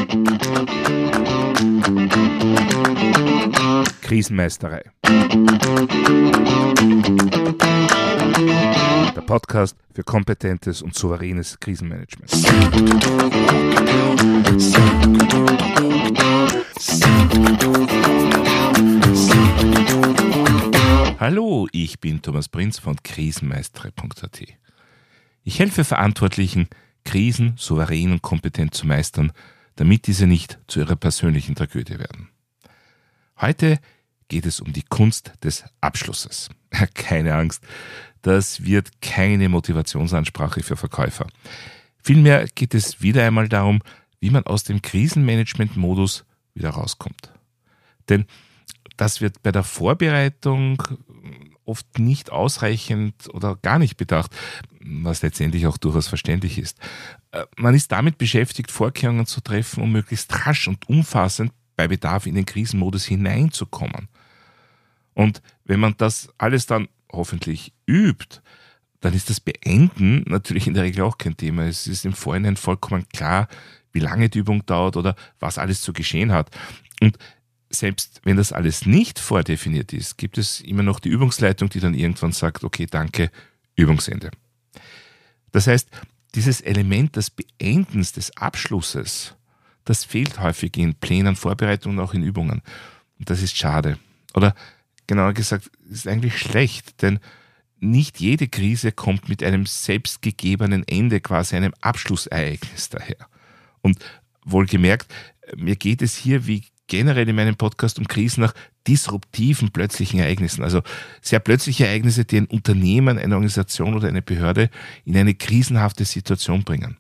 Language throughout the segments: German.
Krisenmeisterei. Der Podcast für kompetentes und souveränes Krisenmanagement. Hallo, ich bin Thomas Prinz von krisenmeistere.at. Ich helfe Verantwortlichen, Krisen souverän und kompetent zu meistern, damit diese nicht zu ihrer persönlichen Tragödie werden. Heute geht es um die Kunst des Abschlusses. Keine Angst, das wird keine Motivationsansprache für Verkäufer. Vielmehr geht es wieder einmal darum, wie man aus dem Krisenmanagement-Modus wieder rauskommt. Denn das wird bei der Vorbereitung oft nicht ausreichend oder gar nicht bedacht, was letztendlich auch durchaus verständlich ist. Man ist damit beschäftigt, Vorkehrungen zu treffen, um möglichst rasch und umfassend bei Bedarf in den Krisenmodus hineinzukommen. Und wenn man das alles dann hoffentlich übt, dann ist das Beenden natürlich in der Regel auch kein Thema. Es ist im Vorhinein vollkommen klar, wie lange die Übung dauert oder was alles zu geschehen hat. Und selbst wenn das alles nicht vordefiniert ist, gibt es immer noch die Übungsleitung, die dann irgendwann sagt, okay, danke, Übungsende. Das heißt, dieses Element des Beendens, des Abschlusses, das fehlt häufig in Plänen, Vorbereitungen, auch in Übungen. Und das ist schade. Oder genauer gesagt, ist eigentlich schlecht, denn nicht jede Krise kommt mit einem selbstgegebenen Ende, quasi einem Abschlussereignis daher. Und wohlgemerkt, mir geht es hier wie generell in meinem Podcast um Krisen nach disruptiven, plötzlichen Ereignissen. Also sehr plötzliche Ereignisse, die ein Unternehmen, eine Organisation oder eine Behörde in eine krisenhafte Situation bringen.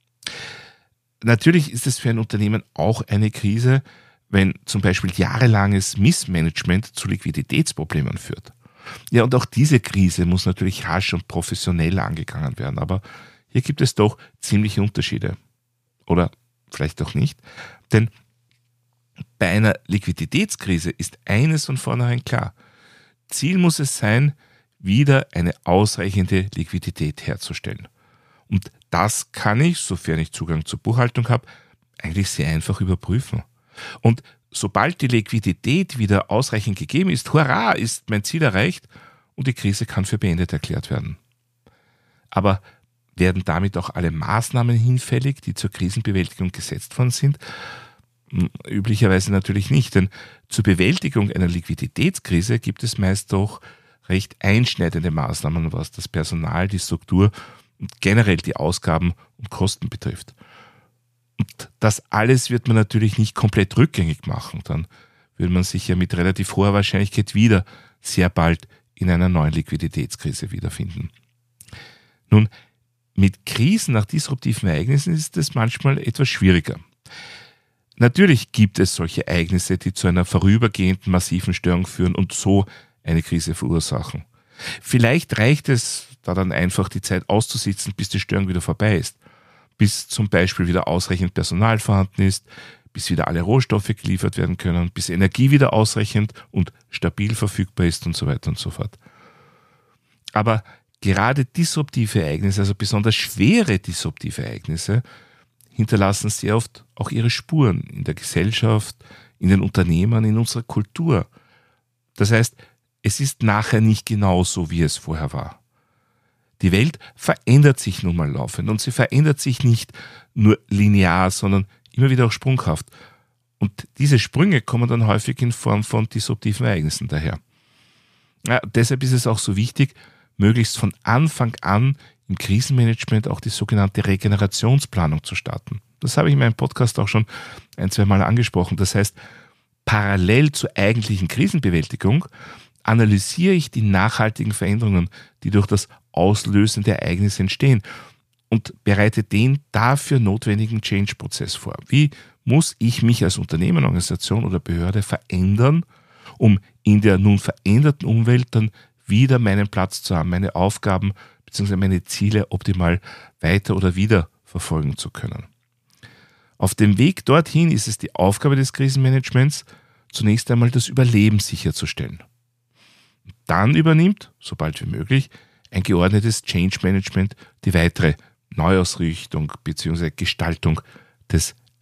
Natürlich ist es für ein Unternehmen auch eine Krise, wenn zum Beispiel jahrelanges Missmanagement zu Liquiditätsproblemen führt. Ja, und auch diese Krise muss natürlich rasch und professionell angegangen werden. Aber hier gibt es doch ziemliche Unterschiede. Oder vielleicht auch nicht. Denn bei einer Liquiditätskrise ist eines von vornherein klar. Ziel muss es sein, wieder eine ausreichende Liquidität herzustellen. Und das kann ich, sofern ich Zugang zur Buchhaltung habe, eigentlich sehr einfach überprüfen. Und sobald die Liquidität wieder ausreichend gegeben ist, hurra, ist mein Ziel erreicht und die Krise kann für beendet erklärt werden. Aber werden damit auch alle Maßnahmen hinfällig, die zur Krisenbewältigung gesetzt worden sind? Üblicherweise natürlich nicht, denn zur Bewältigung einer Liquiditätskrise gibt es meist doch recht einschneidende Maßnahmen, was das Personal, die Struktur und generell die Ausgaben und Kosten betrifft. Und das alles wird man natürlich nicht komplett rückgängig machen, dann würde man sich ja mit relativ hoher Wahrscheinlichkeit wieder sehr bald in einer neuen Liquiditätskrise wiederfinden. Nun, mit Krisen nach disruptiven Ereignissen ist es manchmal etwas schwieriger. Natürlich gibt es solche Ereignisse, die zu einer vorübergehenden massiven Störung führen und so eine Krise verursachen. Vielleicht reicht es da dann einfach, die Zeit auszusitzen, bis die Störung wieder vorbei ist. Bis zum Beispiel wieder ausreichend Personal vorhanden ist, bis wieder alle Rohstoffe geliefert werden können, bis Energie wieder ausreichend und stabil verfügbar ist und so weiter und so fort. Aber gerade disruptive Ereignisse, also besonders schwere disruptive Ereignisse, hinterlassen sehr oft auch ihre Spuren in der Gesellschaft, in den Unternehmen, in unserer Kultur. Das heißt, es ist nachher nicht genau so, wie es vorher war. Die Welt verändert sich nun mal laufend und sie verändert sich nicht nur linear, sondern immer wieder auch sprunghaft. Und diese Sprünge kommen dann häufig in Form von disruptiven Ereignissen daher. Ja, deshalb ist es auch so wichtig, möglichst von Anfang an im Krisenmanagement auch die sogenannte Regenerationsplanung zu starten. Das habe ich in meinem Podcast auch schon 1-2 Mal angesprochen. Das heißt, parallel zur eigentlichen Krisenbewältigung analysiere ich die nachhaltigen Veränderungen, die durch das Auslösen der Ereignisse entstehen und bereite den dafür notwendigen Change-Prozess vor. Wie muss ich mich als Unternehmen, Organisation oder Behörde verändern, um in der nun veränderten Umwelt dann wieder meinen Platz zu haben, meine Aufgaben bzw. meine Ziele optimal weiter oder wieder verfolgen zu können. Auf dem Weg dorthin ist es die Aufgabe des Krisenmanagements, zunächst einmal das Überleben sicherzustellen. Dann übernimmt, sobald wie möglich, ein geordnetes Change Management die weitere Neuausrichtung bzw. Gestaltung des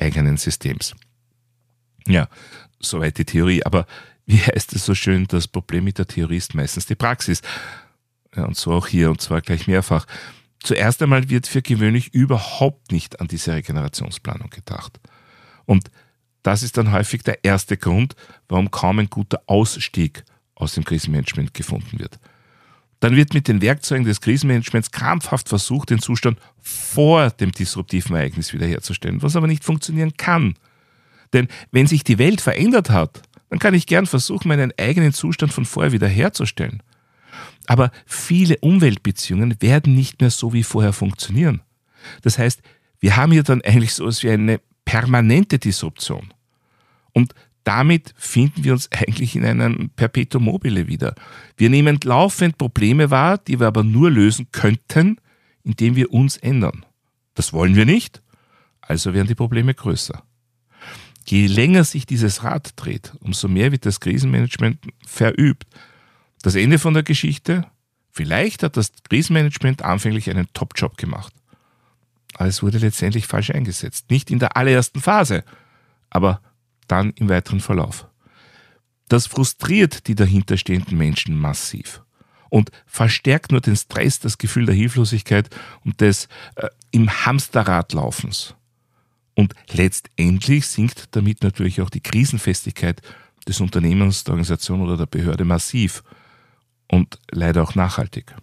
eigenen Systems. Ja, soweit die Theorie. Aber wie heißt es so schön, das Problem mit der Theorie ist meistens die Praxis. Ja, und so auch hier, und zwar gleich mehrfach. Zuerst einmal wird für gewöhnlich überhaupt nicht an diese Regenerationsplanung gedacht. Und das ist dann häufig der erste Grund, warum kaum ein guter Ausstieg aus dem Krisenmanagement gefunden wird. Dann wird mit den Werkzeugen des Krisenmanagements krampfhaft versucht, den Zustand vor dem disruptiven Ereignis wiederherzustellen, was aber nicht funktionieren kann. Denn wenn sich die Welt verändert hat, dann kann ich gern versuchen, meinen eigenen Zustand von vorher wiederherzustellen. Aber viele Umweltbeziehungen werden nicht mehr so wie vorher funktionieren. Das heißt, wir haben hier dann eigentlich so etwas wie eine permanente Disruption. Und damit finden wir uns eigentlich in einem Perpetuum mobile wieder. Wir nehmen laufend Probleme wahr, die wir aber nur lösen könnten, indem wir uns ändern. Das wollen wir nicht, also werden die Probleme größer. Je länger sich dieses Rad dreht, umso mehr wird das Krisenmanagement verübt. Das Ende von der Geschichte? Vielleicht hat das Krisenmanagement anfänglich einen Top-Job gemacht. Aber es wurde letztendlich falsch eingesetzt. Nicht in der allerersten Phase, aber dann im weiteren Verlauf. Das frustriert die dahinterstehenden Menschen massiv und verstärkt nur den Stress, das Gefühl der Hilflosigkeit und des im Hamsterrad Laufens. Und letztendlich sinkt damit natürlich auch die Krisenfestigkeit des Unternehmens, der Organisation oder der Behörde massiv und leider auch nachhaltig.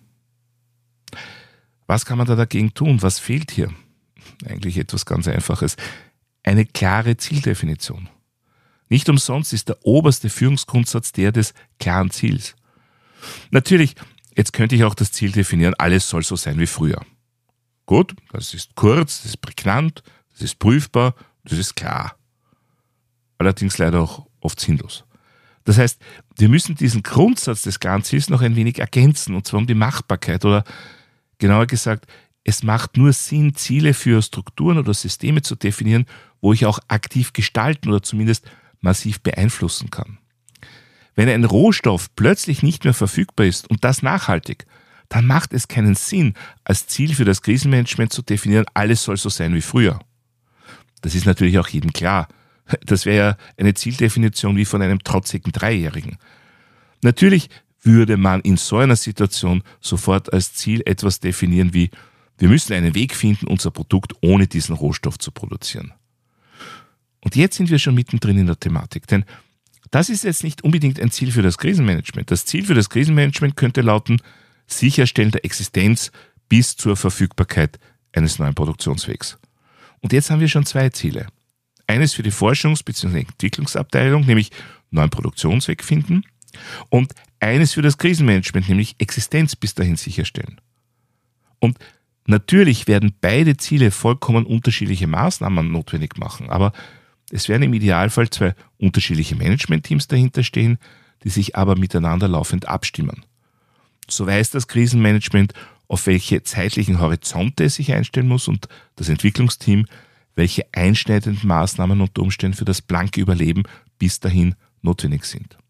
Was kann man da dagegen tun? Was fehlt hier? Eigentlich etwas ganz Einfaches. Eine klare Zieldefinition. Nicht umsonst ist der oberste Führungsgrundsatz der des klaren Ziels. Natürlich, jetzt könnte ich auch das Ziel definieren, alles soll so sein wie früher. Gut, das ist kurz, das ist prägnant, das ist prüfbar, das ist klar. Allerdings leider auch oft sinnlos. Das heißt, wir müssen diesen Grundsatz des klaren Ziels noch ein wenig ergänzen, und zwar um die Machbarkeit oder genauer gesagt, es macht nur Sinn, Ziele für Strukturen oder Systeme zu definieren, wo ich auch aktiv gestalten oder zumindest massiv beeinflussen kann. Wenn ein Rohstoff plötzlich nicht mehr verfügbar ist und das nachhaltig, dann macht es keinen Sinn, als Ziel für das Krisenmanagement zu definieren, alles soll so sein wie früher. Das ist natürlich auch jedem klar. Das wäre ja eine Zieldefinition wie von einem trotzigen Dreijährigen. Natürlich würde man in so einer Situation sofort als Ziel etwas definieren wie: Wir müssen einen Weg finden, unser Produkt ohne diesen Rohstoff zu produzieren. Und jetzt sind wir schon mittendrin in der Thematik, denn das ist jetzt nicht unbedingt ein Ziel für das Krisenmanagement. Das Ziel für das Krisenmanagement könnte lauten: Sicherstellen der Existenz bis zur Verfügbarkeit eines neuen Produktionswegs. Und jetzt haben wir schon zwei Ziele. Eines für die Forschungs- bzw. Entwicklungsabteilung, nämlich neuen Produktionsweg finden, und eines für das Krisenmanagement, nämlich Existenz bis dahin sicherstellen. Und natürlich werden beide Ziele vollkommen unterschiedliche Maßnahmen notwendig machen, aber es werden im Idealfall zwei unterschiedliche Managementteams dahinter stehen, die sich aber miteinander laufend abstimmen. So weiß das Krisenmanagement, auf welche zeitlichen Horizonte es sich einstellen muss, und das Entwicklungsteam, welche einschneidenden Maßnahmen unter Umständen für das blanke Überleben bis dahin notwendig sind.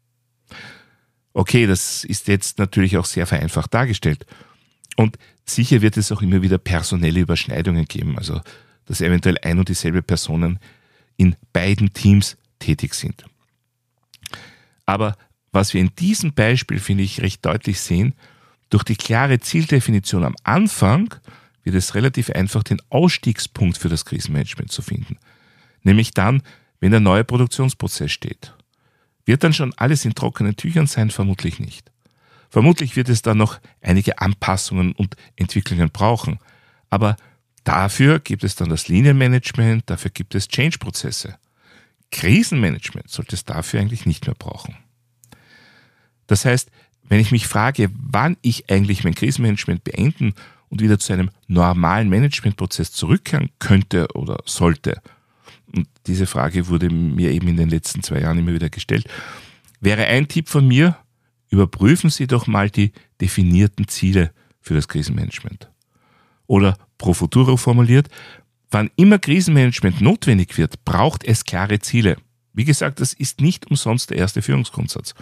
Okay, das ist jetzt natürlich auch sehr vereinfacht dargestellt. Und sicher wird es auch immer wieder personelle Überschneidungen geben, also dass eventuell ein und dieselbe Personen in beiden Teams tätig sind. Aber was wir in diesem Beispiel, finde ich, recht deutlich sehen: Durch die klare Zieldefinition am Anfang wird es relativ einfach, den Ausstiegspunkt für das Krisenmanagement zu finden. Nämlich dann, wenn der neue Produktionsprozess steht. Wird dann schon alles in trockenen Tüchern sein? Vermutlich nicht. Vermutlich wird es dann noch einige Anpassungen und Entwicklungen brauchen. Aber dafür gibt es dann das Linienmanagement, dafür gibt es Change-Prozesse. Krisenmanagement sollte es dafür eigentlich nicht mehr brauchen. Das heißt, wenn ich mich frage, wann ich eigentlich mein Krisenmanagement beenden und wieder zu einem normalen Managementprozess zurückkehren könnte oder sollte, und diese Frage wurde mir eben in den letzten 2 Jahren immer wieder gestellt, wäre ein Tipp von mir: Überprüfen Sie doch mal die definierten Ziele für das Krisenmanagement. Oder pro futuro formuliert: Wann immer Krisenmanagement notwendig wird, braucht es klare Ziele. Wie gesagt, das ist nicht umsonst der erste Führungsgrundsatz.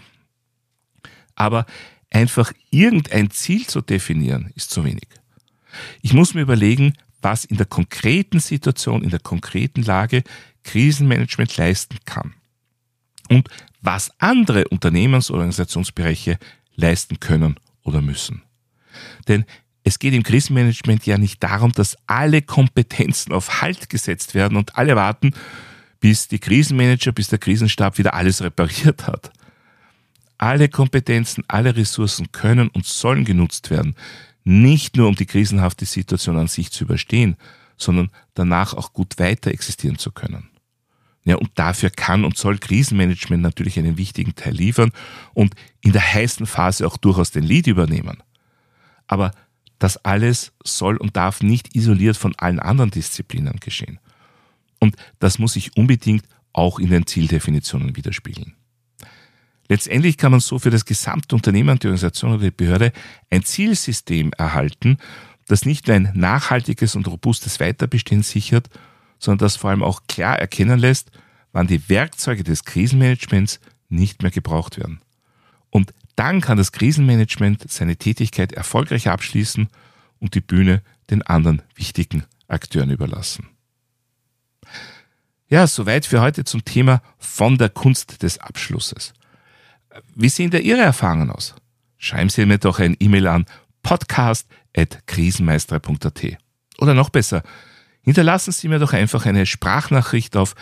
Aber einfach irgendein Ziel zu definieren, ist zu wenig. Ich muss mir überlegen, was in der konkreten Situation, in der konkreten Lage Krisenmanagement leisten kann und was andere Unternehmens- oder Organisationsbereiche leisten können oder müssen. Denn es geht im Krisenmanagement ja nicht darum, dass alle Kompetenzen auf Halt gesetzt werden und alle warten, bis die Krisenmanager, bis der Krisenstab wieder alles repariert hat. Alle Kompetenzen, alle Ressourcen können und sollen genutzt werden, nicht nur um die krisenhafte Situation an sich zu überstehen, sondern danach auch gut weiter existieren zu können. Ja, und dafür kann und soll Krisenmanagement natürlich einen wichtigen Teil liefern und in der heißen Phase auch durchaus den Lead übernehmen. Aber das alles soll und darf nicht isoliert von allen anderen Disziplinen geschehen. Und das muss sich unbedingt auch in den Zieldefinitionen widerspiegeln. Letztendlich kann man so für das gesamte Unternehmen, die Organisation oder die Behörde ein Zielsystem erhalten, das nicht nur ein nachhaltiges und robustes Weiterbestehen sichert, sondern das vor allem auch klar erkennen lässt, wann die Werkzeuge des Krisenmanagements nicht mehr gebraucht werden. Und dann kann das Krisenmanagement seine Tätigkeit erfolgreich abschließen und die Bühne den anderen wichtigen Akteuren überlassen. Ja, soweit für heute zum Thema von der Kunst des Abschlusses. Wie sehen da Ihre Erfahrungen aus? Schreiben Sie mir doch ein E-Mail an podcast@krisenmeisterei.at. Oder noch besser, hinterlassen Sie mir doch einfach eine Sprachnachricht auf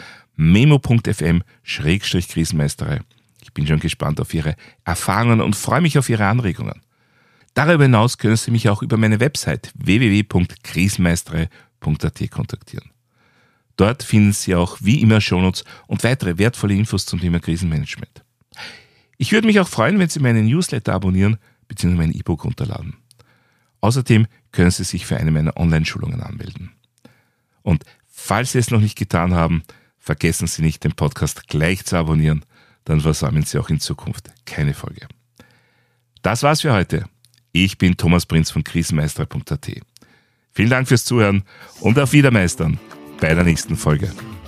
memo.fm/krisenmeisterei. Ich bin schon gespannt auf Ihre Erfahrungen und freue mich auf Ihre Anregungen. Darüber hinaus können Sie mich auch über meine Website www.krisenmeisterei.at kontaktieren. Dort finden Sie auch wie immer Shownotes und weitere wertvolle Infos zum Thema Krisenmanagement. Ich würde mich auch freuen, wenn Sie meinen Newsletter abonnieren bzw. mein E-Book runterladen. Außerdem können Sie sich für eine meiner Online-Schulungen anmelden. Und falls Sie es noch nicht getan haben, vergessen Sie nicht, den Podcast gleich zu abonnieren, dann versäumen Sie auch in Zukunft keine Folge. Das war's für heute. Ich bin Thomas Prinz von krisenmeisterei.at. Vielen Dank fürs Zuhören und auf Wiedermeistern bei der nächsten Folge.